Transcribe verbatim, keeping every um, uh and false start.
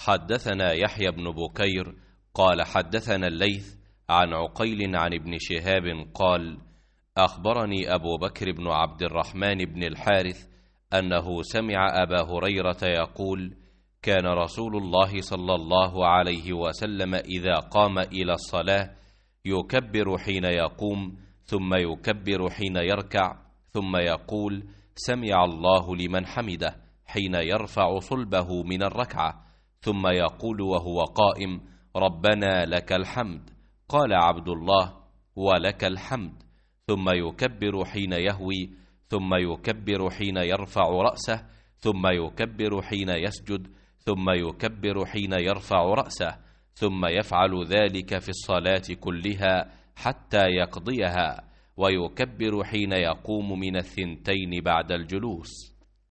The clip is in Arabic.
حدثنا يحيى بن بكير قال حدثنا الليث عن عقيل عن ابن شهاب قال أخبرني أبو بكر بن عبد الرحمن بن الحارث أنه سمع أبا هريرة يقول كان رسول الله صلى الله عليه وسلم إذا قام إلى الصلاة يكبر حين يقوم ثم يكبر حين يركع ثم يقول سمع الله لمن حمده حين يرفع صلبه من الركعة ثم يقول وهو قائم ربنا لك الحمد قال عبد الله ولك الحمد ثم يكبر حين يهوي ثم يكبر حين يرفع رأسه ثم يكبر حين يسجد ثم يكبر حين يرفع رأسه ثم يفعل ذلك في الصلاة كلها حتى يقضيها ويكبر حين يقوم من الثنتين بعد الجلوس.